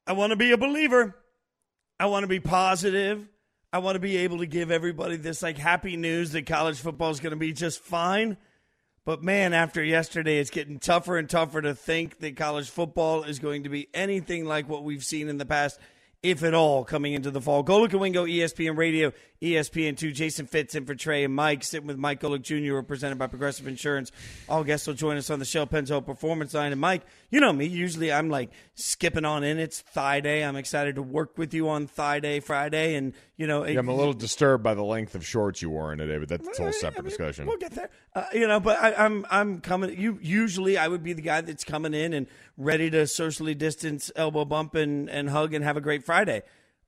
I want to be a believer. I want to be positive. I want to be able to give everybody this like happy news that college football is going to be just fine. But man, after yesterday, it's getting tougher and tougher to think that college football is going to be anything like what we've seen in the past, if at all, coming into the fall. Golic and Wingo, ESPN Radio, ESPN2. Jason Fitz in for Trey and Mike. Sitting with Mike Golic Jr., represented by Progressive Insurance. All guests will join us on the Shell Pennzoil Performance Line. And Mike, you know me. Usually I'm like skipping on in. It's Thigh Day. I'm excited to work with you on Thigh Day Friday. And, you know, I'm a little disturbed by the length of shorts you wore in today, but that's a whole separate discussion. We'll get there. But I'm coming. Usually I would be the guy that's coming in and ready to socially distance, elbow bump, and hug and have a great Friday.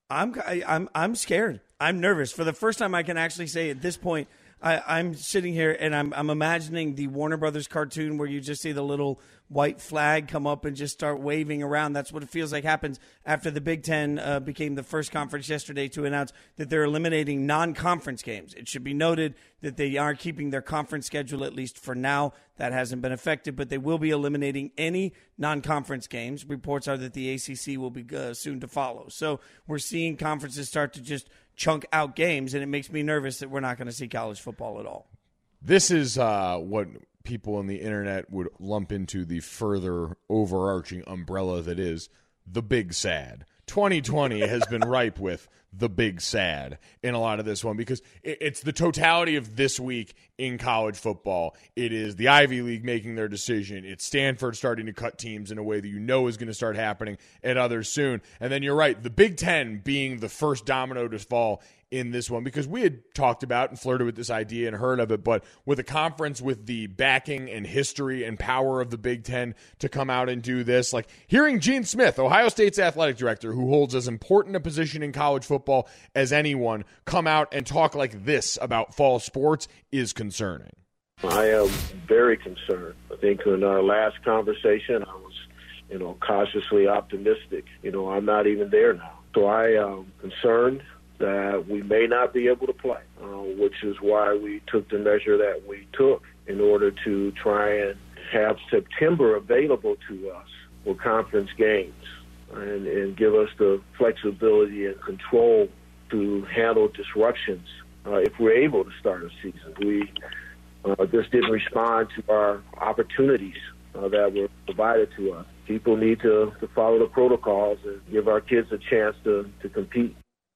I'm scared. I'm nervous. For the first time I can actually say at this point, I'm sitting here and I'm imagining the Warner Brothers cartoon where you just see the little white flag come up and just start waving around. That's what it feels like happens after the Big Ten became the first conference yesterday to announce that they're eliminating non-conference games. It should be noted that they are keeping their conference schedule, at least for now. That hasn't been affected, but they will be eliminating any non-conference games. Reports are that the ACC will be soon to follow. So we're seeing conferences start to just chunk out games, and it makes me nervous that we're not going to see college football at all. This is what people on the internet would lump into the further overarching umbrella that is the big sad. 2020 has been ripe with the big sad in a lot of this one because it's the totality of this week in college football. It is the Ivy League making their decision. It's Stanford starting to cut teams in a way that you know is going to start happening at others soon. And then you're right, the Big Ten being the first domino to fall in this one, because we had talked about and flirted with this idea and heard of it, but with a conference with the backing and history and power of the Big Ten to come out and do this, like hearing Gene Smith, Ohio State's athletic director, who holds as important a position in college football as anyone, come out and talk like this about fall sports is concerning. I am very concerned. I think in our last conversation, I was, cautiously optimistic. I'm not even there now. So I am concerned that we may not be able to play, which is why we took the measure that we took in order to try and have September available to us for conference games and give us the flexibility and control to handle disruptions if we're able to start a season. We just didn't respond to our opportunities that were provided to us. People need to follow the protocols and give our kids a chance to compete.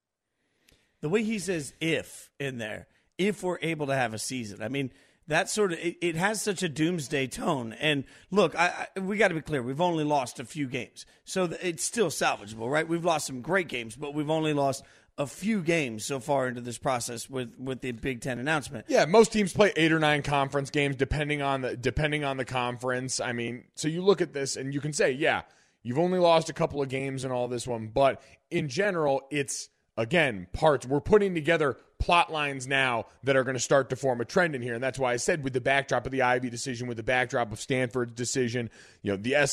The way he says if in there, if we're able to have a season. I mean, that sort of, it has such a doomsday tone. And look, we got to be clear. We've only lost a few games. So it's still salvageable, right? We've lost some great games, but we've only lost a few games so far into this process with the Big Ten announcement. Yeah, most teams play 8 or 9 conference games depending on the conference. I mean, so you look at this and you can say, yeah, you've only lost a couple of games in all this one, but in general, it's, again, we're putting together plot lines now that are going to start to form a trend in here. And that's why I said with the backdrop of the Ivy decision, with the backdrop of Stanford's decision, the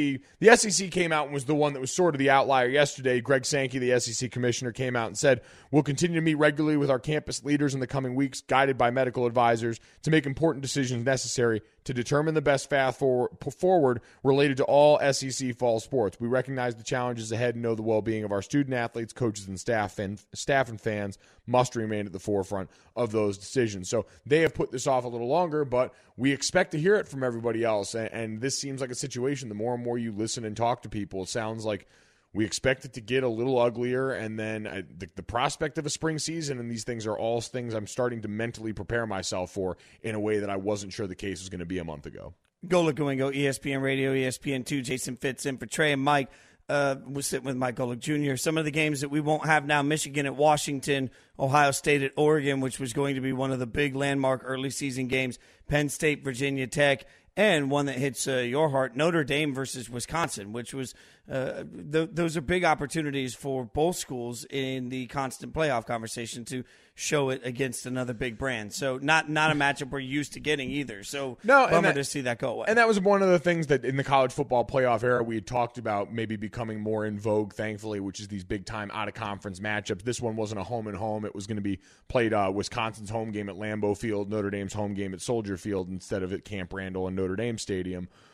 SEC came out and was the one that was sort of the outlier yesterday. Greg Sankey, the SEC commissioner, came out and said, we'll continue to meet regularly with our campus leaders in the coming weeks, guided by medical advisors, to make important decisions necessary to determine the best path forward related to all SEC fall sports. We recognize the challenges ahead and know the well-being of our student athletes, coaches, and staff and fans must remain at the forefront of those decisions. So they have put this off a little longer, but we expect to hear it from everybody else. And this seems like a situation, the more and more you listen and talk to people, it sounds like we expect it to get a little uglier. And then the prospect of a spring season, and these things are all things I'm starting to mentally prepare myself for in a way that I wasn't sure the case was going to be a month ago. Golic and Wingo, ESPN Radio, ESPN2. Jason Fitz in for Trey and Mike. We're sitting with Mike Golic Jr. Some of the games that we won't have now: Michigan at Washington, Ohio State at Oregon, which was going to be one of the big landmark early season games, Penn State, Virginia Tech, and one that hits your heart, Notre Dame versus Wisconsin, which was those are big opportunities for both schools in the constant playoff conversation to show it against another big brand. So not a matchup we're used to getting either. So bummer to see that go away. And that was one of the things that in the college football playoff era we had talked about maybe becoming more in vogue, thankfully, which is these big-time out-of-conference matchups. This one wasn't a home-and-home. It was going to be played Wisconsin's home game at Lambeau Field, Notre Dame's home game at Soldier Field instead of at Camp Randall and Notre Dame Stadium.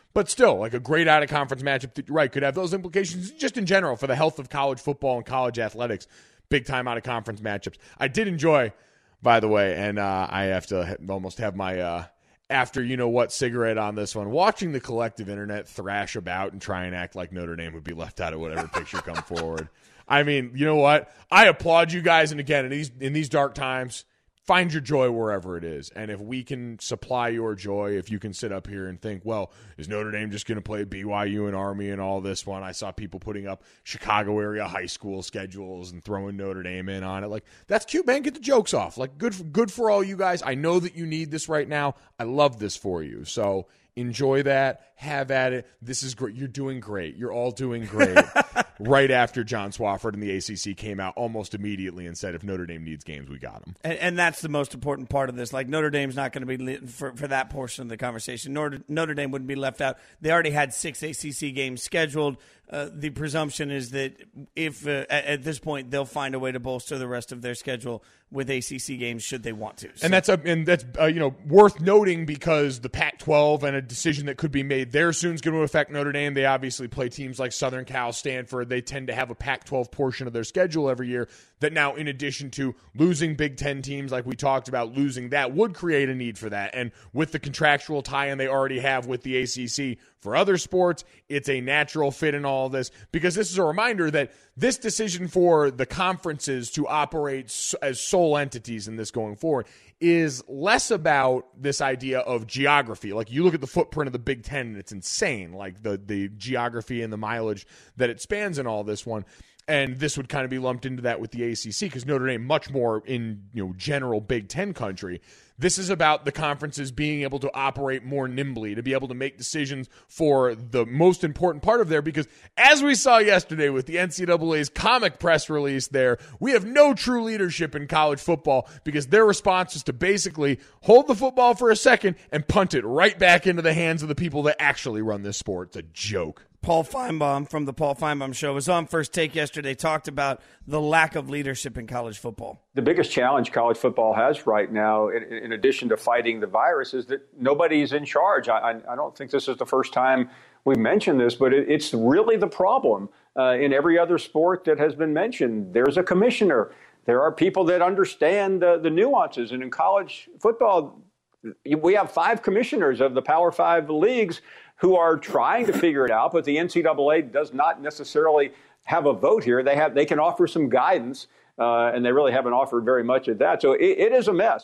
But still, like a great out-of-conference matchup that, right, could have those implications just in general for the health of college football and college athletics. Big-time out-of-conference matchups. I did enjoy, by the way, and I have to almost have my after-you-know-what cigarette on this one, watching the collective internet thrash about and try and act like Notre Dame would be left out of whatever picture come forward. I mean, you know what? I applaud you guys, and again, in these dark times, find your joy wherever it is. And if we can supply your joy, if you can sit up here and think, well, is Notre Dame just going to play BYU and Army and all this one? I saw people putting up Chicago area high school schedules and throwing Notre Dame in on it. Like, that's cute, man. Get the jokes off. Like, good for all you guys. I know that you need this right now. I love this for you. So enjoy that. Have at it. This is great. You're doing great. You're all doing great. Right after John Swofford and the ACC came out almost immediately and said, if Notre Dame needs games, we got them. And that's the most important part of this. Like, Notre Dame's not going to be for that portion of the conversation. Notre Dame wouldn't be left out. They already had 6 ACC games scheduled. The presumption is that if at this point they'll find a way to bolster the rest of their schedule with ACC games should they want to. So. And that's worth noting because the Pac-12 and a decision that could be made there soon is going to affect Notre Dame. They obviously play teams like Southern Cal, Stanford. They tend to have a Pac-12 portion of their schedule every year that now, in addition to losing Big Ten teams like we talked about, losing that would create a need for that. And with the contractual tie-in they already have with the ACC for other sports, it's a natural fit in all this because this is a reminder that this decision for the conferences to operate as sole entities in this going forward is less about this idea of geography. Like, you look at the footprint of the Big Ten and it's insane, like the geography and the mileage that it spans in all this one. And this would kind of be lumped into that with the ACC because Notre Dame much more in general Big Ten country. This is about the conferences being able to operate more nimbly, to be able to make decisions for the most important part of there, because as we saw yesterday with the NCAA's comic press release there, we have no true leadership in college football because their response is to basically hold the football for a second and punt it right back into the hands of the people that actually run this sport. It's a joke. Paul Feinbaum from the Paul Feinbaum Show was on First Take yesterday, talked about the lack of leadership in college football. The biggest challenge college football has right now, in addition to fighting the virus, is that nobody's in charge. I don't think this is the first time we've mentioned this, but it's really the problem. In every other sport that has been mentioned, there's a commissioner. There are people that understand the nuances. And in college football, we have 5 commissioners of the Power 5 leagues who are trying to figure it out, but the NCAA does not necessarily have a vote here. They can offer some guidance, and they really haven't offered very much of that. So it is a mess.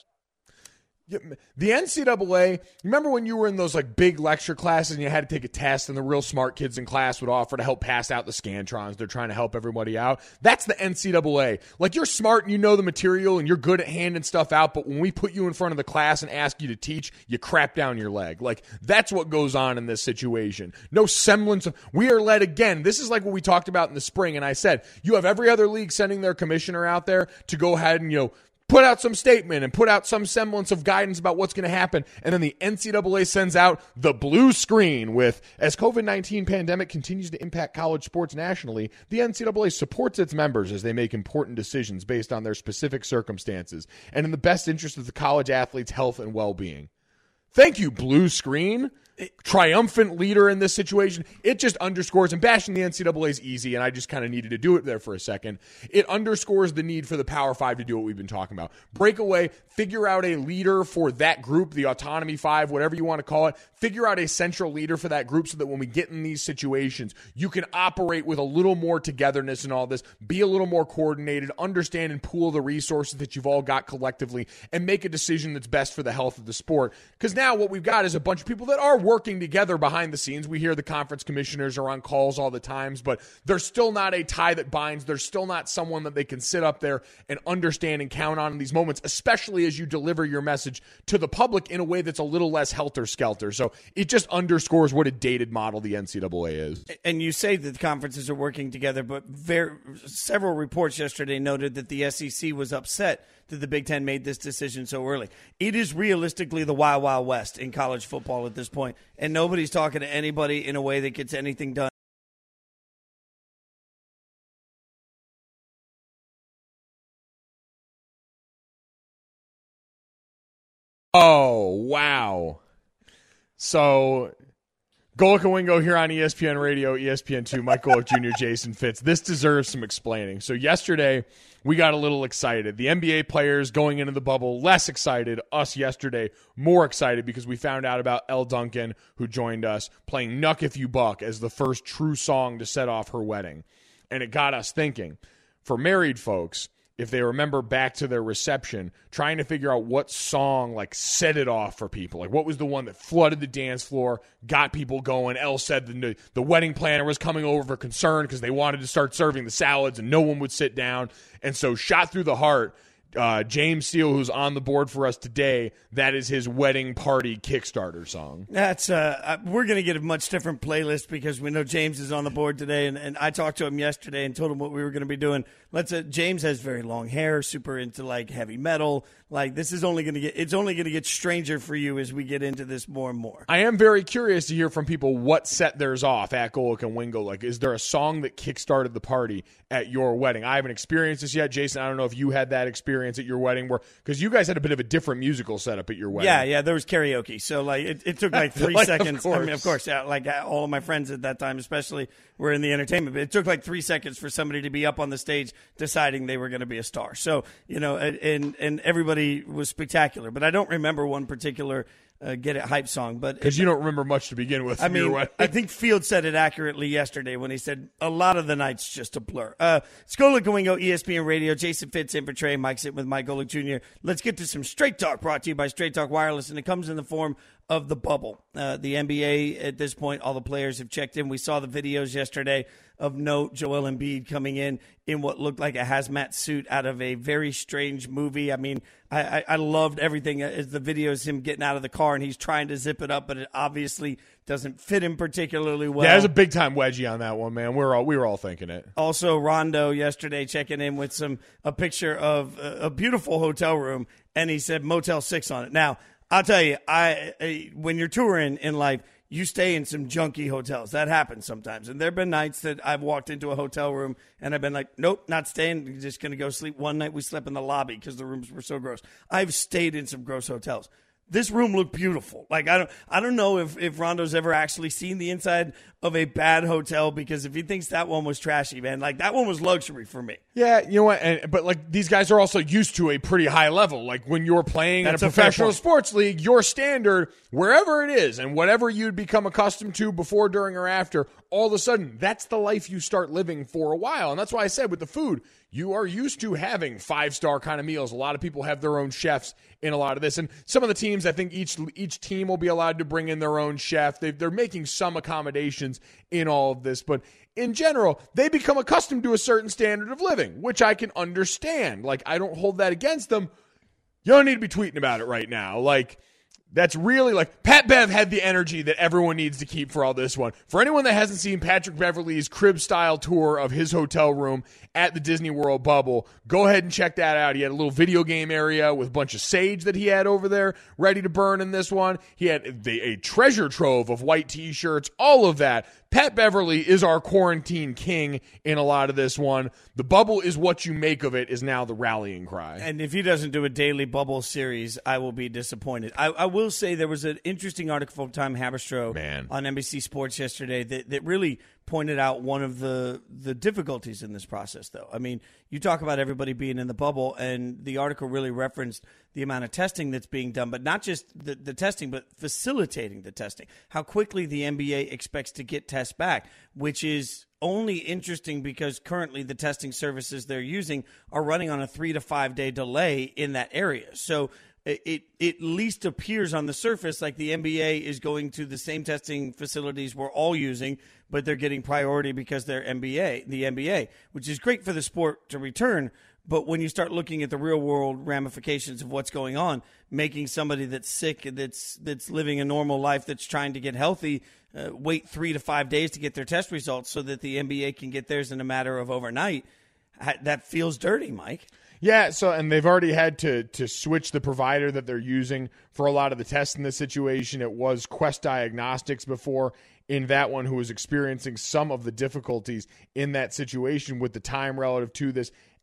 The NCAA, remember when you were in those like big lecture classes and you had to take a test and the real smart kids in class would offer to help pass out the Scantrons? They're trying to help everybody out. That's the NCAA. Like, you're smart and you know the material and you're good at handing stuff out, but when we put you in front of the class and ask you to teach, you crap down your leg. Like, that's what goes on in this situation. No semblance of, we are led again. This is like what we talked about in the spring, and I said, you have every other league sending their commissioner out there to go ahead and, put out some statement and put out some semblance of guidance about what's going to happen. And then the NCAA sends out the blue screen with, as COVID-19 pandemic continues to impact college sports nationally, the NCAA supports its members as they make important decisions based on their specific circumstances and in the best interest of the college athletes' health and well-being. Thank you, blue screen. Triumphant leader in this situation. It just underscores, and bashing the NCAA is easy, and I just kind of needed to do it there for a second. It underscores the need for the Power 5 to do what we've been talking about. Break away, figure out a leader for that group, the Autonomy 5, whatever you want to call it. Figure out a central leader for that group so that when we get in these situations, you can operate with a little more togetherness and all this, be a little more coordinated, understand and pool the resources that you've all got collectively, and make a decision that's best for the health of the sport. Because now what we've got is a bunch of people that are working together behind the scenes. We hear the conference commissioners are on calls all the times, but there's still not a tie that binds. There's still not someone that they can sit up there and understand and count on in these moments, especially as you deliver your message to the public in a way that's a little less helter-skelter. So it just underscores what a dated model the NCAA is. And you say that the conferences are working together, but several reports yesterday noted that the SEC was upset that the Big Ten made this decision so early. It is realistically the Wild Wild West in college football at this point, and nobody's talking to anybody in a way that gets anything done. Oh, wow. So Golic and Wingo here on ESPN Radio, ESPN2, Mike Golic Jr., Jason Fitz. This deserves some explaining. So yesterday, we got a little excited. The NBA players going into the bubble, less excited. Us yesterday, more excited because we found out about Elle Duncan, who joined us, playing Knuck If You Buck as the first true song to set off her wedding. And it got us thinking. For married folks, if they remember back to their reception, trying to figure out what song like set it off for people. Like what was the one that flooded the dance floor, got people going. Elle said the wedding planner was coming over for concern because they wanted to start serving the salads and no one would sit down. And so shot through the heart, James Steele, who's on the board for us today, that is his wedding party Kickstarter song. That's we're going to get a much different playlist because we know James is on the board today, and I talked to him yesterday and told him what we were going to be doing. James has very long hair, super into like heavy metal. Like this is only going to get stranger for you as we get into this more and more. I am very curious to hear from people what set theirs off at Golic and Wingo. Like, is there a song that kickstarted the party at your wedding? I haven't experienced this yet, Jason. I don't know if you had that experience at your wedding, because you guys had a bit of a different musical setup at your wedding. Yeah, there was karaoke, so like it took like 3 seconds. Of course, yeah, like all of my friends at that time, especially, were in the entertainment. But it took like 3 seconds for somebody to be up on the stage deciding they were going to be a star. So and everybody was spectacular. But I don't remember one particular get it hype song, but because you don't remember much to begin with. I mean, I think Field said it accurately yesterday when he said a lot of the night's just a blur. It's Golic and Wingo, ESPN Radio. Jason Fitz in for Trey. Mike's in with Mike Golic Jr. Let's get to some Straight Talk, brought to you by Straight Talk Wireless, and it comes in the form of the bubble. The NBA at this point, all the players have checked in. We saw the videos yesterday of note, Joel Embiid coming in what looked like a hazmat suit out of a very strange movie. I mean, I loved everything as the videos, him getting out of the car and he's trying to zip it up, but it obviously doesn't fit him particularly well. Yeah, there's a big time wedgie on that one, man. We were all thinking it. Also, Rondo yesterday checking in with a picture of a beautiful hotel room, and he said Motel 6 on it. Now, I'll tell you, when you're touring in life, you stay in some junky hotels. That happens sometimes. And there have been nights that I've walked into a hotel room and I've been like, nope, not staying. I'm just going to go sleep. One night we slept in the lobby because the rooms were so gross. I've stayed in some gross hotels. This room looked beautiful. Like I don't know if Rondo's ever actually seen the inside of a bad hotel, because if he thinks that one was trashy, man, like that one was luxury for me. Yeah, you know what? But like these guys are also used to a pretty high level. Like when you're playing in a professional sports league, your standard, wherever it is, and whatever you'd become accustomed to before, during, or after, all of a sudden that's the life you start living for a while. And that's why I said with the food, you are used to having 5-star kind of meals. A lot of people have their own chefs in a lot of this. And some of the teams, I think each team will be allowed to bring in their own chef. They're making some accommodations in all of this. But in general, they become accustomed to a certain standard of living, which I can understand. Like, I don't hold that against them. You don't need to be tweeting about it right now. Like, that's really like Pat Bev had the energy that everyone needs to keep for all this one. For anyone that hasn't seen Patrick Beverley's crib-style tour of his hotel room at the Disney World bubble, go ahead and check that out. He had a little video game area with a bunch of sage that he had over there ready to burn in this one. He had a treasure trove of white T-shirts, all of that. Pat Beverley is our quarantine king in a lot of this one. The bubble is what you make of it is now the rallying cry. And if he doesn't do a daily bubble series, I will be disappointed. I will say there was an interesting article from Tom Haberstroh on NBC Sports yesterday that really pointed out one of the difficulties in this process, though. I mean, you talk about everybody being in the bubble, and the article really referenced the amount of testing that's being done, but not just the testing, but facilitating the testing. How quickly the NBA expects to get tests back, which is only interesting because currently the testing services they're using are running on a 3 to 5 day delay in that area. So it at least appears on the surface like the NBA is going to the same testing facilities we're all using, but they're getting priority because they're the NBA, which is great for the sport to return. But when you start looking at the real world ramifications of what's going on, making somebody that's sick, that's living a normal life, that's trying to get healthy, wait 3 to 5 days to get their test results so that the NBA can get theirs in a matter of overnight, that feels dirty, Mike. Yeah, and they've already had to switch the provider that they're using for a lot of the tests in this situation. It was Quest Diagnostics before in that one, who was experiencing some of the difficulties in that situation with the time relative to this.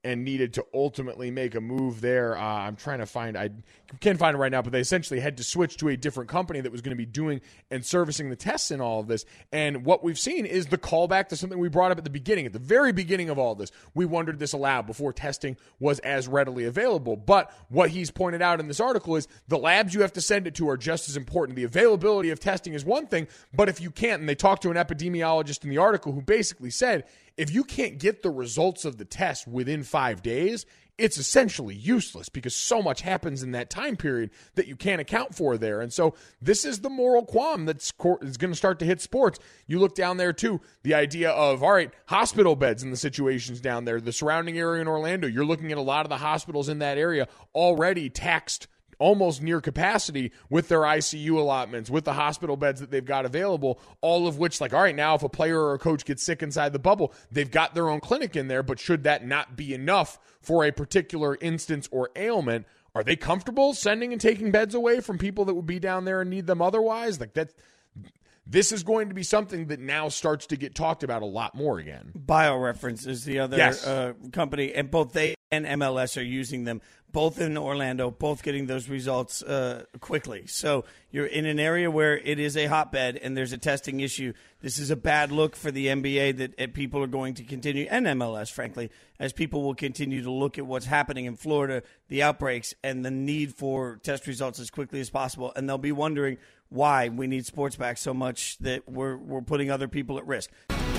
and needed to ultimately make a move there. I'm trying to find, I can't find it right now, but they essentially had to switch to a different company that was going to be doing and servicing the tests in all of this. And what we've seen is the callback to something we brought up at the beginning, at the very beginning of all this. We wondered this aloud before testing was as readily available. But what he's pointed out in this article is the labs you have to send it to are just as important. The availability of testing is one thing, but if you can't, and they talked to an epidemiologist in the article who basically said, if you can't get the results of the test within 5 days, it's essentially useless because so much happens in that time period that you can't account for there. And so this is the moral qualm that's is going to start to hit sports. You look down there too, the idea of, all right, hospital beds and the situations down there, the surrounding area in Orlando, you're looking at a lot of the hospitals in that area already taxed almost near capacity with their ICU allotments, with the hospital beds that they've got available, all of which, like, all right, now if a player or a coach gets sick inside the bubble, they've got their own clinic in there, but should that not be enough for a particular instance or ailment, are they comfortable sending and taking beds away from people that would be down there and need them otherwise? Like, this is going to be something that now starts to get talked about a lot more again. BioReference is the other company, and both they and MLS are using them, both in Orlando, both getting those results quickly. So you're in an area where it is a hotbed and there's a testing issue. This is a bad look for the NBA that people are going to continue, and MLS, frankly, as people will continue to look at what's happening in Florida, the outbreaks, and the need for test results as quickly as possible. And they'll be wondering why we need sports back so much that we're putting other people at risk.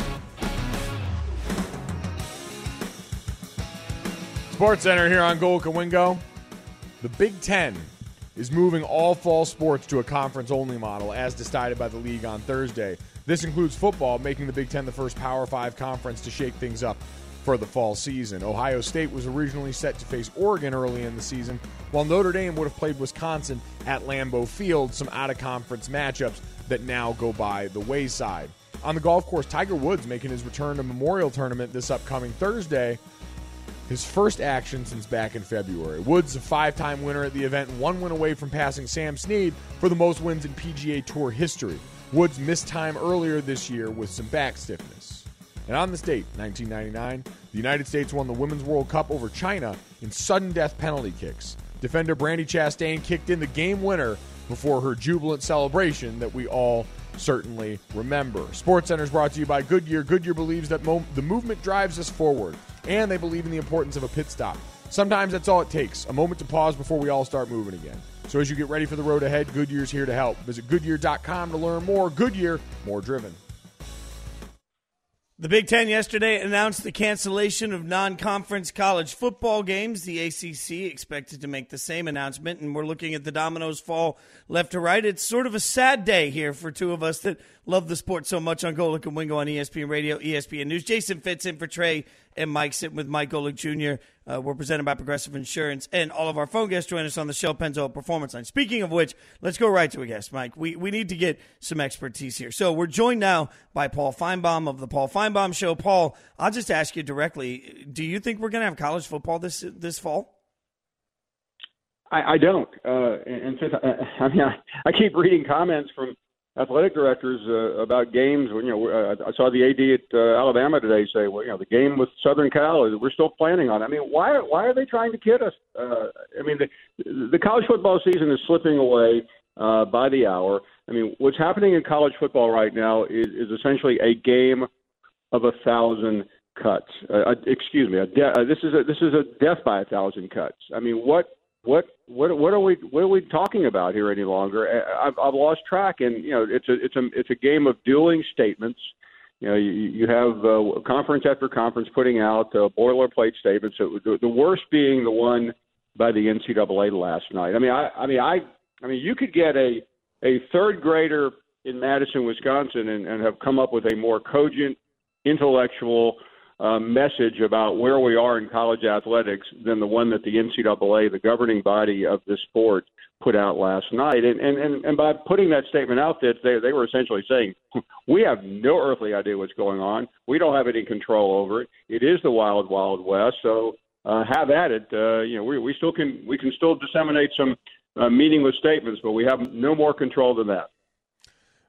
Sports Center here on Golic and Wingo. The Big Ten is moving all fall sports to a conference-only model as decided by the league on Thursday. This includes football, making the Big Ten the first Power 5 conference to shake things up for the fall season. Ohio State was originally set to face Oregon early in the season, while Notre Dame would have played Wisconsin at Lambeau Field, some out-of-conference matchups that now go by the wayside. On the golf course, Tiger Woods making his return to Memorial Tournament this upcoming Thursday, his first action since back in February. Woods, a 5-time winner at the event, 1 win away from passing Sam Snead for the most wins in PGA Tour history. Woods missed time earlier this year with some back stiffness. And on this date, 1999, the United States won the Women's World Cup over China in sudden death penalty kicks. Defender Brandi Chastain kicked in the game winner before her jubilant celebration that we all certainly remember. SportsCenter is brought to you by Goodyear. Goodyear believes that the movement drives us forward, and they believe in the importance of a pit stop. Sometimes that's all it takes, a moment to pause before we all start moving again. So as you get ready for the road ahead, Goodyear's here to help. Visit Goodyear.com to learn more. Goodyear, more driven. The Big Ten yesterday announced the cancellation of non-conference college football games. The ACC expected to make the same announcement, and we're looking at the dominoes fall left to right. It's sort of a sad day here for two of us that love the sport so much on Golic and Wingo on ESPN Radio, ESPN News. Jason Fitz in for Trey and Mike, sitting with Mike Golic Jr. We're presented by Progressive Insurance, and all of our phone guests join us on the Shell Pennzoil Performance Line. Speaking of which, let's go right to a guest, Mike. We need to get some expertise here. So we're joined now by Paul Finebaum of the Paul Finebaum Show. Paul, I'll just ask you directly, do you think we're going to have college football this fall? I don't. And since I keep reading comments from athletic directors about games. I saw the AD at Alabama today say, well, the game with Southern Cal, we're still planning on it. I mean, why are they trying to kid us? The college football season is slipping away by the hour. I mean, what's happening in college football right now is essentially a game of 1,000 cuts. This is a death by 1,000 cuts. I mean, what are we talking about here any longer? I've lost track, and it's a game of dueling statements. You have conference after conference putting out boilerplate statements. The worst being the one by the NCAA last night. I mean, you could get a third grader in Madison, Wisconsin, and have come up with a more cogent, intellectual message about where we are in college athletics than the one that the NCAA, the governing body of this sport, put out last night. And by putting that statement out there, they were essentially saying, we have no earthly idea what's going on. We don't have any control over it. It is the wild, wild west. So have at it. We can still disseminate some meaningless statements, but we have no more control than that.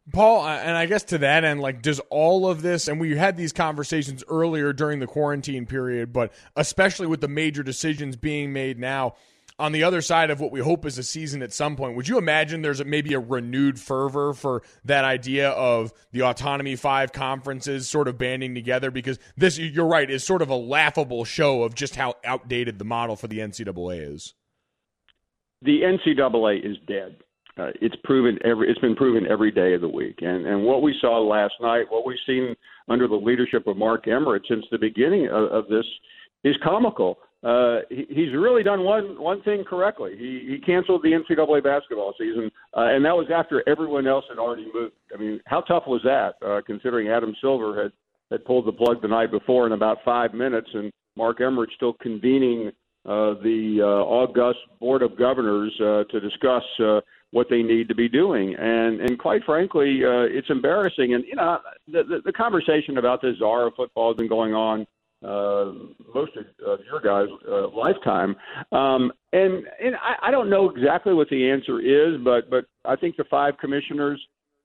Paul, and I guess to that end, like, does all of this, and we had these conversations earlier during the quarantine period, but especially with the major decisions being made now, on the other side of what we hope is a season at some point, would you imagine there's maybe a renewed fervor for that idea of the Autonomy 5 conferences sort of banding together? Because this, you're right, is sort of a laughable show of just how outdated the model for the NCAA is. The NCAA is dead. It's been proven every day of the week. And what we saw last night, what we've seen under the leadership of Mark Emmert since the beginning of this is comical. He's really done one thing correctly. He canceled the NCAA basketball season, and that was after everyone else had already moved. I mean, how tough was that, considering Adam Silver had pulled the plug the night before in about 5 minutes, and Mark Emmert still convening the august Board of Governors to discuss what they need to be doing. And quite frankly, it's embarrassing. And, the conversation about the czar of football has been going on most of your guys' lifetime. And I don't know exactly what the answer is, but I think the 5 commissioners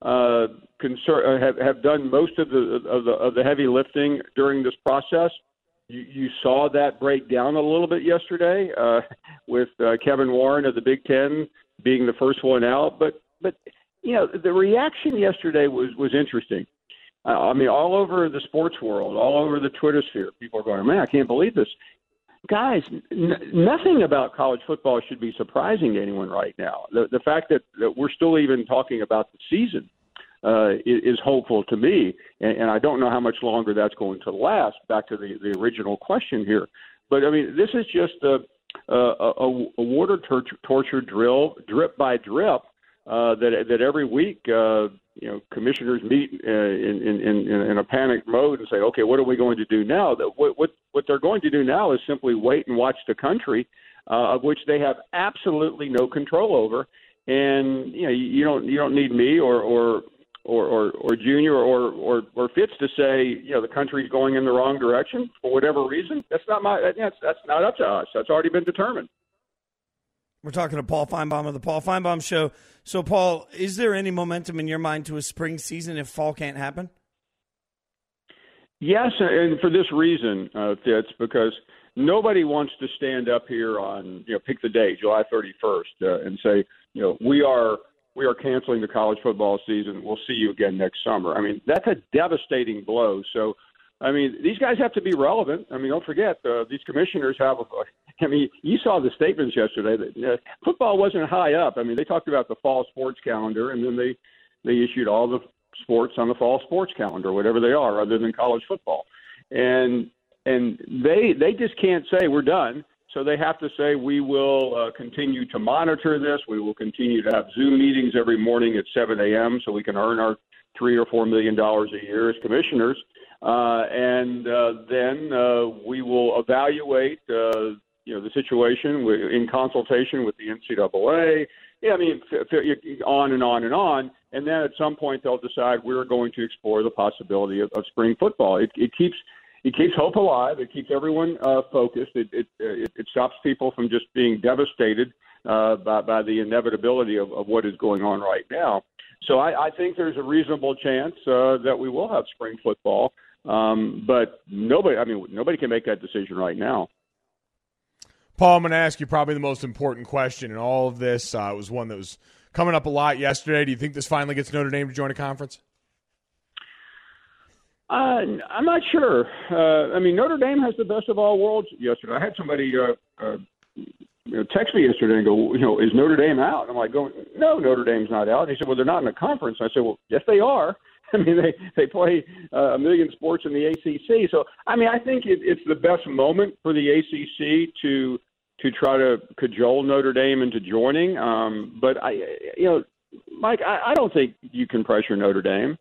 have done most of the heavy lifting during this process. You saw that break down a little bit yesterday with Kevin Warren of the Big Ten being the first one out. But the reaction yesterday was interesting. I mean, all over the sports world, all over the Twitter sphere, people are going, man, I can't believe this. Guys, nothing about college football should be surprising to anyone right now. The fact that we're still even talking about the season is hopeful to me, and I don't know how much longer that's going to last, back to the original question here. But, I mean, this is just a water torture drill, drip by drip, that every week commissioners meet in a panic mode and say, okay, what are we going to do now? What they're going to do now is simply wait and watch the country, of which they have absolutely no control over. And you don't need me or Junior or Fitz to say the country's going in the wrong direction for whatever reason. That's not up to us. That's already been determined. We're talking to Paul Finebaum of the Paul Finebaum Show. So, Paul, is there any momentum in your mind to a spring season if fall can't happen? Yes, and for this reason, Fitz, because nobody wants to stand up here on, pick the day, July 31st, and say, we are canceling the college football season. We'll see you again next summer. I mean, that's a devastating blow. So, I mean, these guys have to be relevant. I mean, don't forget, these commissioners have you saw the statements yesterday that football wasn't high up. I mean, they talked about the fall sports calendar, and then they issued all the sports on the fall sports calendar, whatever they are, other than college football. And they just can't say we're done. So they have to say we will continue to monitor this. We will continue to have Zoom meetings every morning at 7 a.m. so we can earn our $3 or $4 million a year as commissioners. And then we will evaluate the situation in consultation with the NCAA. Yeah, I mean, on and on and on. And then at some point they'll decide we're going to explore the possibility of spring football. It keeps hope alive. It keeps everyone focused. It stops people from just being devastated by the inevitability of what is going on right now. So I think there's a reasonable chance that we will have spring football. But nobody can make that decision right now. Paul, I'm going to ask you probably the most important question in all of this. It was one that was coming up a lot yesterday. Do you think this finally gets Notre Dame to join a conference? I'm not sure. Notre Dame has the best of all worlds yesterday. I had somebody text me yesterday and go, is Notre Dame out? I'm like, no, Notre Dame's not out. He said, well, they're not in a conference. I said, well, yes, they are. I mean, they play a million sports in the ACC. So, I mean, I think it's the best moment for the ACC to try to cajole Notre Dame into joining. But Mike, I don't think you can pressure Notre Dame.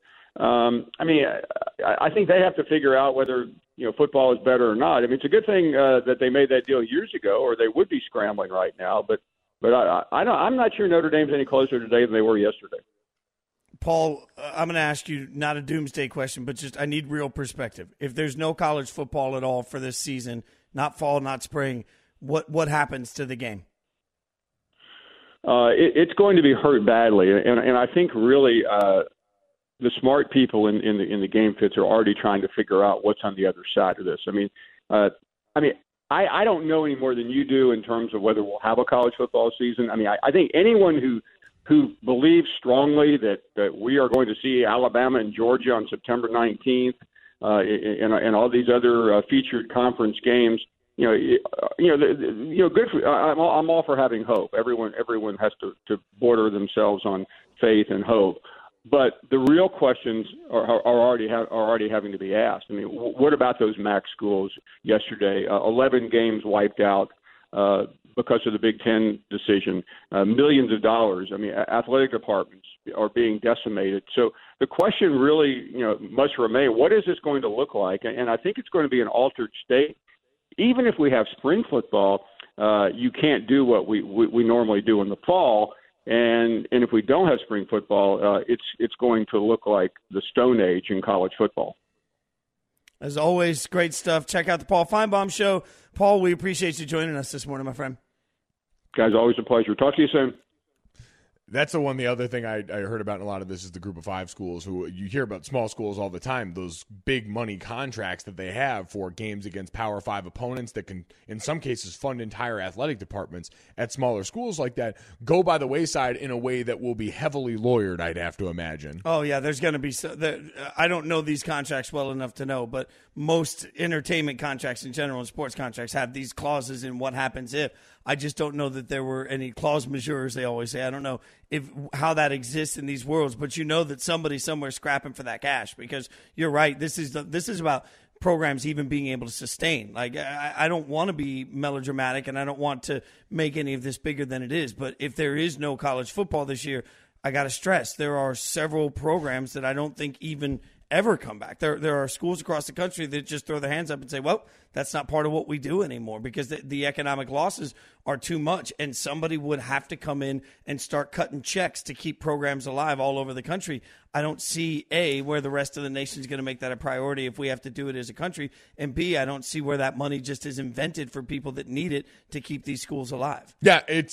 I think they have to figure out whether football is better or not. I mean, it's a good thing that they made that deal years ago, or they would be scrambling right now. But I'm not sure Notre Dame's any closer today than they were yesterday. Paul, I'm going to ask you not a doomsday question, but just I need real perspective. If there's no college football at all for this season, not fall, not spring, what happens to the game? It's going to be hurt badly, and I think really the smart people in the game fits are already trying to figure out what's on the other side of this. I don't know any more than you do in terms of whether we'll have a college football season. I think anyone who believes strongly that we are going to see Alabama and Georgia on September 19th and all these other featured conference games, good. I'm all for having hope. Everyone has to border themselves on faith and hope. But the real questions are already having to be asked. What about those MAC schools yesterday? 11 games wiped out because of the Big Ten decision. Millions of dollars. Athletic departments are being decimated. So the question really, must remain: what is this going to look like? And I think it's going to be an altered state. Even if we have spring football, you can't do what we normally do in the fall. And if we don't have spring football, it's going to look like the Stone Age in college football. As always, great stuff. Check out the Paul Feinbaum Show. Paul, we appreciate you joining us this morning, my friend. Guys, always a pleasure. Talk to you soon. That's the other thing I heard about in a lot of this is the Group of Five schools, who you hear about small schools all the time, those big money contracts that they have for games against Power 5 opponents that can, in some cases, fund entire athletic departments at smaller schools like that, go by the wayside in a way that will be heavily lawyered, I'd have to imagine. Oh, yeah, there's going to be I don't know these contracts well enough to know, but most entertainment contracts in general and sports contracts have these clauses in what happens if. I just don't know that there were any clause majeure, as they always say. I don't know how that exists in these worlds, but you know that somebody somewhere scrapping for that cash, because you're right. This is about programs even being able to sustain. Like, I don't want to be melodramatic, and I don't want to make any of this bigger than it is. But if there is no college football this year, I got to stress there are several programs that I don't think even ever come back. There are schools across the country that just throw their hands up and say, well, that's not part of what we do anymore, because the economic losses are too much, and somebody would have to come in and start cutting checks to keep programs alive all over the country. I don't see, A, where the rest of the nation is going to make that a priority if we have to do it as a country, and B, I don't see where that money just is invented for people that need it to keep these schools alive. Yeah, it's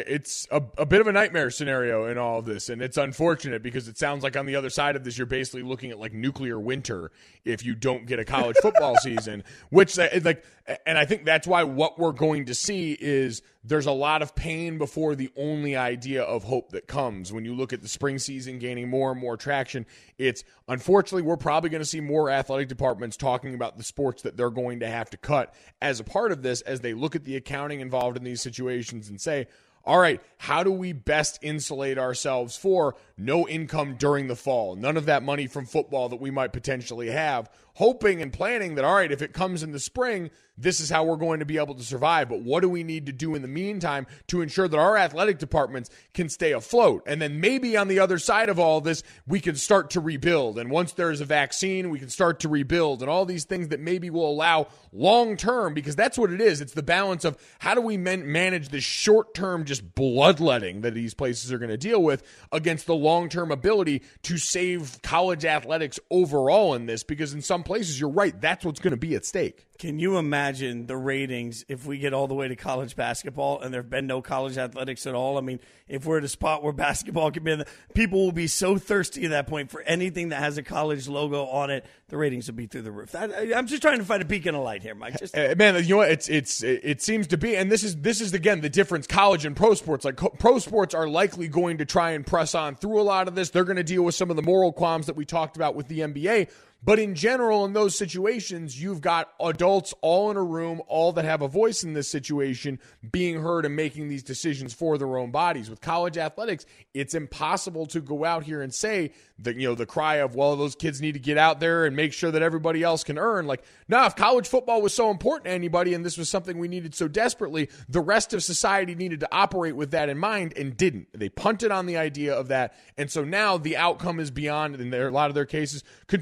a bit of a nightmare scenario in all of this, and it's unfortunate because it sounds like on the other side of this, you're basically looking at like nuclear winter if you don't get a college football season, which and I think that's why what we're going to see is there's a lot of pain before the only idea of hope that comes. When you look at the spring season gaining more and more traction, it's unfortunately we're probably going to see more athletic departments talking about the sports that they're going to have to cut as a part of this, as they look at the accounting involved in these situations and say, all right, how do we best insulate ourselves for no income during the fall? None of that money from football that we might potentially have, hoping and planning that, all right, if it comes in the spring, this is how we're going to be able to survive. But what do we need to do in the meantime to ensure that our athletic departments can stay afloat? And then maybe on the other side of all this, we can start to rebuild. And once there's a vaccine, we can start to rebuild, and all these things that maybe will allow long-term, because that's what it is. It's the balance of how do we manage the short-term just bloodletting that these places are going to deal with against the long-term ability to save college athletics overall in this, because in some places, you're right, that's what's going to be at stake. Can you imagine the ratings if we get all the way to college basketball and there have been no college athletics at all? I mean, if we're at a spot where basketball can be people will be so thirsty at that point for anything that has a college logo on it, the ratings will be through the roof. I'm just trying to find a beacon of light here, Mike. Man, you know what? It seems to be, and this is again the difference, college and pro sports. Like pro sports are likely going to try and press on through a lot of this. They're going to deal with some of the moral qualms that we talked about with the NBA. But in general, in those situations, you've got adults all in a room, all that have a voice in this situation, being heard and making these decisions for their own bodies. With college athletics, it's impossible to go out here and say that, the cry of, well, those kids need to get out there and make sure that everybody else can earn. Like, no, if college football was so important to anybody and this was something we needed so desperately, the rest of society needed to operate with that in mind and didn't. They punted on the idea of that. And so now the outcome is beyond, in a lot of their cases, control, because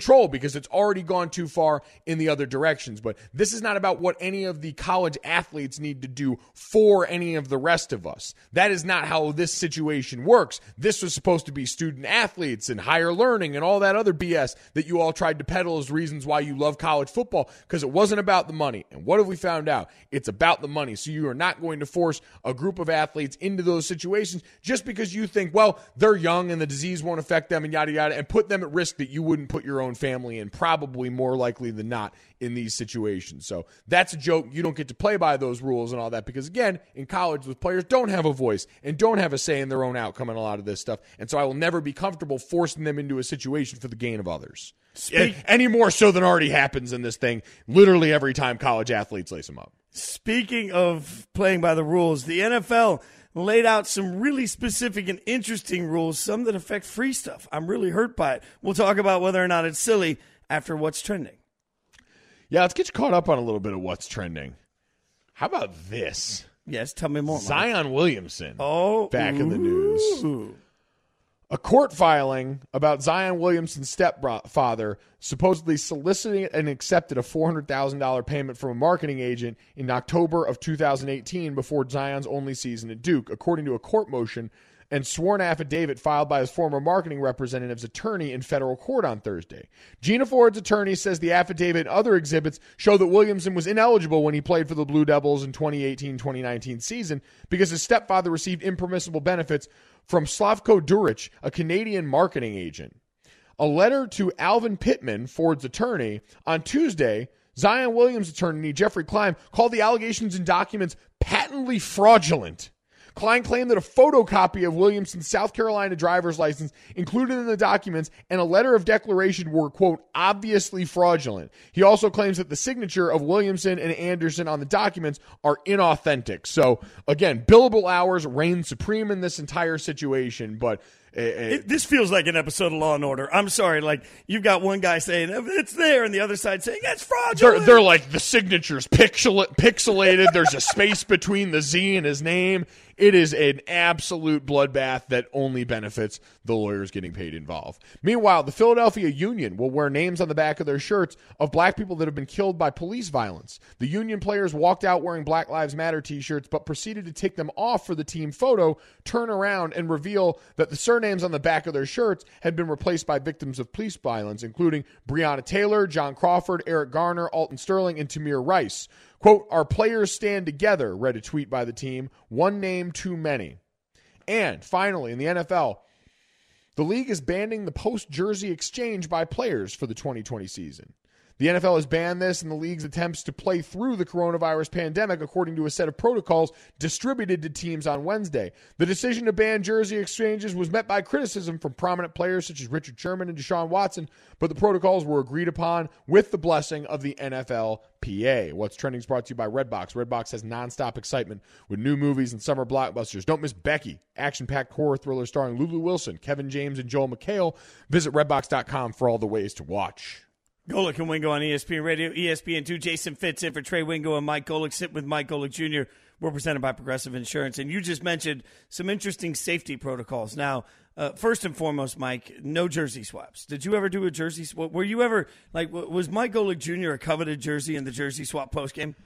because it's already gone too far in the other directions. But this is not about what any of the college athletes need to do for any of the rest of us. That is not how this situation works. This was supposed to be student athletes and higher learning and all that other BS that you all tried to peddle as reasons why you love college football, because it wasn't about the money. And what have we found out? It's about the money. So you are not going to force a group of athletes into those situations just because you think, well, they're young and the disease won't affect them and yada, yada, and put them at risk that you wouldn't put your own family in, probably more likely than not in these situations. So that's a joke. You don't get to play by those rules and all that because, again, in college, the players don't have a voice and don't have a say in their own outcome and a lot of this stuff. And so I will never be comfortable forcing them into a situation for the gain of others. Any more so than already happens in this thing literally every time college athletes lace them up. Speaking of playing by the rules, the NFL laid out some really specific and interesting rules, some that affect free stuff. I'm really hurt by it. We'll talk about whether or not it's silly after What's Trending. Yeah, let's get you caught up on a little bit of what's trending. How about this? Yes, tell me more. Zion Williamson. Back in the news. news. A court filing about Zion Williamson's stepfather supposedly solicited and accepted a $400,000 payment from a marketing agent in October of 2018 before Zion's only season at Duke, according to a court motion and sworn affidavit filed by his former marketing representative's attorney in federal court on Thursday. Gina Ford's attorney says the affidavit and other exhibits show that Williamson was ineligible when he played for the Blue Devils in 2018-2019 season because his stepfather received impermissible benefits from Slavko Duric, a Canadian marketing agent. A letter to Alvin Pittman, Ford's attorney, on Tuesday, Zion Williams' attorney, Jeffrey Klein, called the allegations and documents patently fraudulent. Klein claimed that a photocopy of Williamson's South Carolina driver's license included in the documents and a letter of declaration were, quote, obviously fraudulent. He also claims that the signature of Williamson and Anderson on the documents are inauthentic. So, again, billable hours reign supreme in this entire situation, but this feels like an episode of Law & Order. I'm sorry. Like, you've got one guy saying, it's there, and the other side saying, it's fraudulent. They're like, the signature's pixelated. There's a space between the Z and his name. It is an absolute bloodbath that only benefits the lawyers getting paid involved. Meanwhile, the Philadelphia Union will wear names on the back of their shirts of black people that have been killed by police violence. The Union players walked out wearing Black Lives Matter t-shirts, but proceeded to take them off for the team photo, turn around, and reveal that the surnames on the back of their shirts had been replaced by victims of police violence, including Breonna Taylor, John Crawford, Eric Garner, Alton Sterling, and Tamir Rice. Quote, our players stand together, read a tweet by the team. One name too many. And finally, in the NFL, the league is banning the post-jersey exchange by players for the 2020 season. The NFL has banned this in the league's attempts to play through the coronavirus pandemic, according to a set of protocols distributed to teams on Wednesday. The decision to ban jersey exchanges was met by criticism from prominent players such as Richard Sherman and Deshaun Watson, but the protocols were agreed upon with the blessing of the NFLPA. What's Trending is brought to you by Redbox. Redbox has nonstop excitement with new movies and summer blockbusters. Don't miss Becky, action-packed horror thriller starring Lulu Wilson, Kevin James, and Joel McHale. Visit Redbox.com for all the ways to watch. Golick and Wingo on ESPN Radio, ESPN2. Jason Fitz in for Trey Wingo and Mike Golick. Sit with Mike Golick Jr. We're presented by Progressive Insurance. And you just mentioned some interesting safety protocols. Now, first and foremost, Mike, no jersey swaps. Did you ever do a jersey swap? Were you ever, like, was Mike Golick Jr. a coveted jersey in the jersey swap postgame?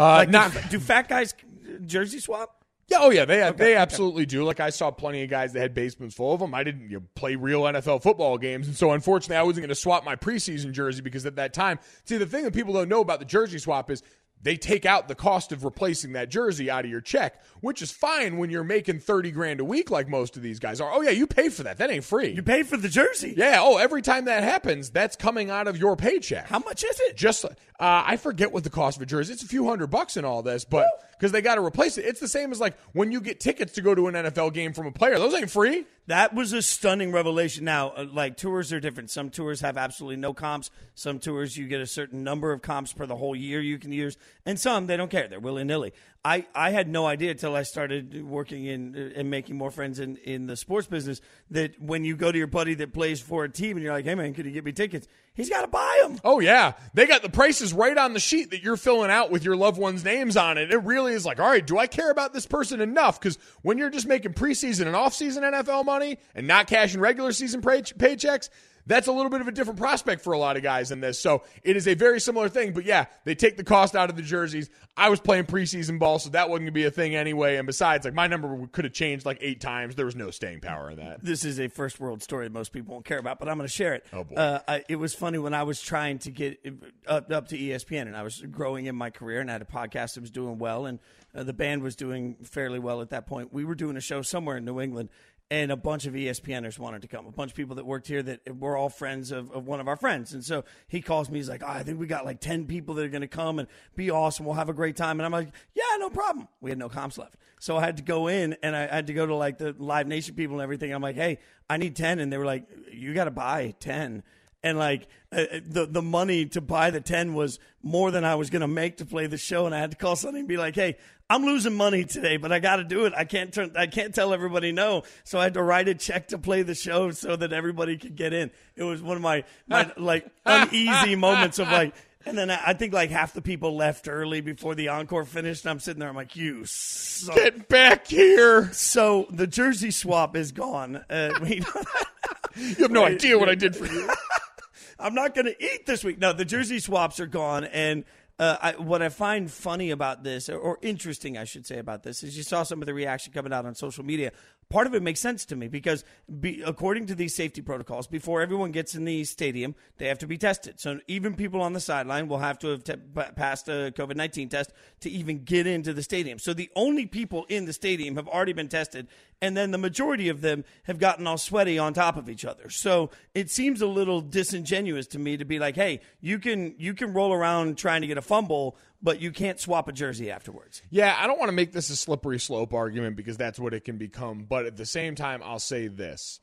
Do fat guys jersey swap? Yeah, oh yeah, they absolutely do. Like, I saw plenty of guys that had basements full of them. I didn't play real NFL football games, and so unfortunately I wasn't going to swap my preseason jersey because at that time, see, the thing that people don't know about the jersey swap is they take out the cost of replacing that jersey out of your check, which is fine when you're making $30,000 a week like most of these guys are. Oh yeah, you pay for that. That ain't free. You pay for the jersey. Yeah. Oh, every time that happens, that's coming out of your paycheck. How much is it? Just I forget what the cost of a jersey. It's a few $100 in all this, but because they got to replace it. It's the same as like when you get tickets to go to an NFL game from a player. Those ain't free. That was a stunning revelation. Now, like, tours are different. Some tours have absolutely no comps. Some tours you get a certain number of comps per the whole year you can use. And some, they don't care. They're willy-nilly. I had no idea until I started working in and making more friends in the sports business that when you go to your buddy that plays for a team and you're like, hey, man, could you get me tickets? He's got to buy them. Oh, yeah. They got the prices right on the sheet that you're filling out with your loved ones' names on it. It really is like, all right, do I care about this person enough? Because when you're just making preseason and off-season NFL money and not cashing regular season paychecks, That's a little bit of a different prospect for a lot of guys in this. So it is a very similar thing. But yeah, they take the cost out of the jerseys. I was playing preseason ball, so that wasn't going to be a thing anyway. And besides, like, my number could have changed like 8 times. There was no staying power in that. This is a first world story that most people won't care about, but I'm going to share it. Oh, boy. It was funny when I was trying to get up to ESPN, and I was growing in my career, and I had a podcast that was doing well, and the band was doing fairly well at that point. We were doing a show somewhere in New England, and a bunch of ESPNers wanted to come. A bunch of people that worked here that were all friends of one of our friends. And so he calls me. He's like, I think we got like 10 people that are going to come and be awesome. We'll have a great time. And I'm like, yeah, no problem. We had no comps left. So I had to go in, and I had to go to like the Live Nation people and everything. I'm like, hey, I need 10. And they were like, you got to buy 10. And like the money to buy the 10 was more than I was going to make to play the show. And I had to call somebody and be like, hey, I'm losing money today, but I got to do it. I can't tell everybody no. So I had to write a check to play the show so that everybody could get in. It was one of my like uneasy moments of like, and then I think like half the people left early before the encore finished. And I'm sitting there. I'm like, you suck. Get back here. So the jersey swap is gone. You have no idea what I did for you. I'm not going to eat this week. No, the jersey swaps are gone. And what I find funny about this, or interesting, I should say, about this, is you saw some of the reaction coming out on social media. Part of it makes sense to me because according to these safety protocols, before everyone gets in the stadium, they have to be tested. So even people on the sideline will have to have passed a COVID-19 test to even get into the stadium. So the only people in the stadium have already been tested, and then the majority of them have gotten all sweaty on top of each other. So it seems a little disingenuous to me to be like, hey, you can roll around trying to get a fumble, but you can't swap a jersey afterwards. Yeah, I don't want to make this a slippery slope argument because that's what it can become. But at the same time, I'll say this.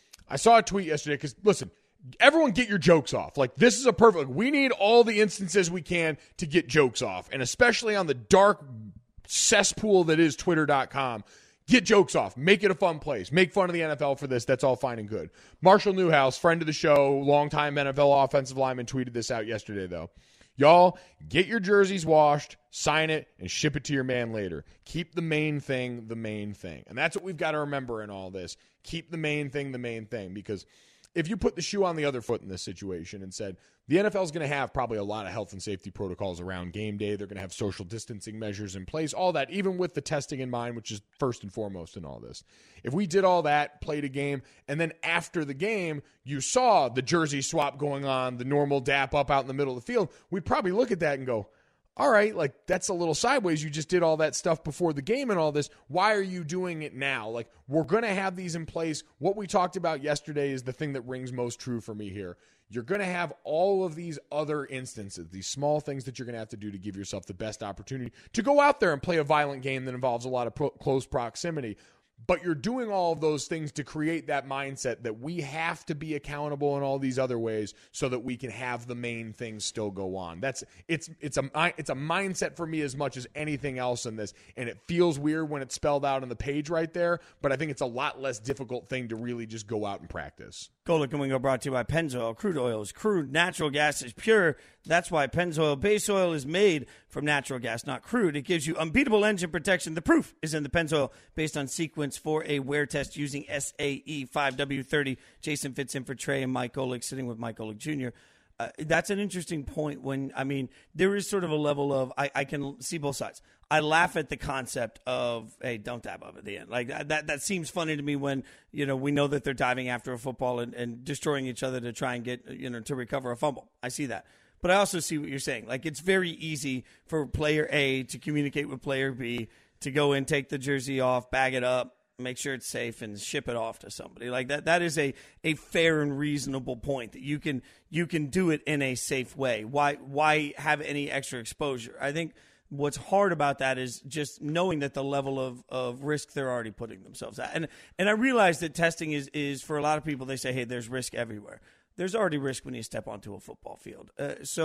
I saw a tweet yesterday because, listen, everyone get your jokes off. Like, this is a perfect – we need all the instances we can to get jokes off, and especially on the dark cesspool that is Twitter.com. Get jokes off. Make it a fun place. Make fun of the NFL for this. That's all fine and good. Marshall Newhouse, friend of the show, longtime NFL offensive lineman, tweeted this out yesterday, though. Y'all, get your jerseys washed, sign it, and ship it to your man later. Keep the main thing the main thing. And that's what we've got to remember in all this. Keep the main thing the main thing. Because if you put the shoe on the other foot in this situation and said, the NFL is going to have probably a lot of health and safety protocols around game day. They're going to have social distancing measures in place, all that, even with the testing in mind, which is first and foremost in all this. If we did all that, played a game, and then after the game, you saw the jersey swap going on, the normal dap up out in the middle of the field, we'd probably look at that and go, all right, like, that's a little sideways. You just did all that stuff before the game and all this. Why are you doing it now? Like, we're going to have these in place. What we talked about yesterday is the thing that rings most true for me here. You're going to have all of these other instances, these small things that you're going to have to do to give yourself the best opportunity to go out there and play a violent game that involves a lot of close proximity. But you're doing all of those things to create that mindset that we have to be accountable in all these other ways so that we can have the main things still go on. It's a mindset for me as much as anything else in this, and it feels weird when it's spelled out on the page right there, but I think it's a lot less difficult thing to really just go out and practice. Golic and Wingo brought to you by Pennzoil. Crude oil is crude. Natural gas is pure. That's why Pennzoil base oil is made from natural gas, not crude. It gives you unbeatable engine protection. The proof is in the Pennzoil based on sequence for a wear test using SAE 5W30. Jason fits in for Trey and Mike Golic, sitting with Mike Golic Jr. That's an interesting point there is sort of a level of, I can see both sides. I laugh at the concept of, hey, don't dive up at the end. Like that seems funny to me when, we know that they're diving after a football and destroying each other to try and get, to recover a fumble. I see that. But I also see what you're saying. Like, it's very easy for player A to communicate with player B, to go in, take the jersey off, bag it up, make sure it's safe, and ship it off to somebody. Like that is a fair and reasonable point that you can do it in a safe way. Why have any extra exposure? I think what's hard about that is just knowing that the level of risk they're already putting themselves at. And I realize that testing is for a lot of people, they say, hey, there's risk everywhere. There's already risk when you step onto a football field. So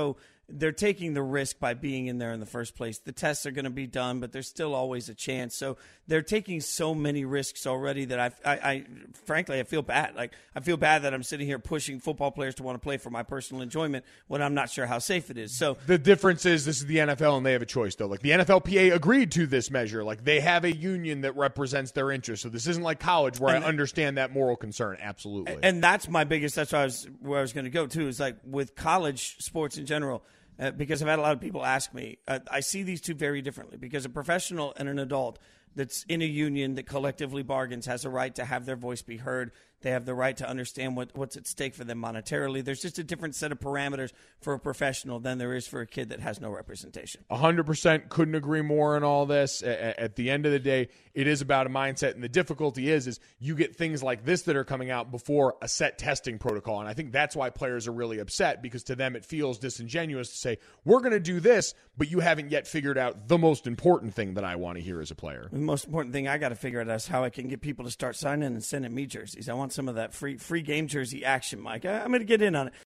they're taking the risk by being in there in the first place. The tests are going to be done, but there's still always a chance. So they're taking so many risks already that I frankly, I feel bad. Like, I feel bad that I'm sitting here pushing football players to want to play for my personal enjoyment when I'm not sure how safe it is. So the difference is this is the NFL and they have a choice, though. Like, the NFLPA agreed to this measure. Like, they have a union that represents their interests. So this isn't like college where I understand that moral concern. Absolutely. And that's my biggest, that's where I was going to go too, is like with college sports in general, because I've had a lot of people ask me, I see these two very differently, because a professional and an adult that's in a union that collectively bargains has a right to have their voice be heard. They have the right to understand what's at stake for them monetarily. There's just a different set of parameters for a professional than there is for a kid that has no representation. 100% couldn't agree more on all this. At the end of the day, it is about a mindset, and the difficulty is you get things like this that are coming out before a set testing protocol, and I think that's why players are really upset, because to them it feels disingenuous to say, we're going to do this, but you haven't yet figured out the most important thing that I want to hear as a player. The most important thing I got to figure out is how I can get people to start signing and sending me jerseys. I want some of that free game jersey action, Mike. I'm going to get in on it.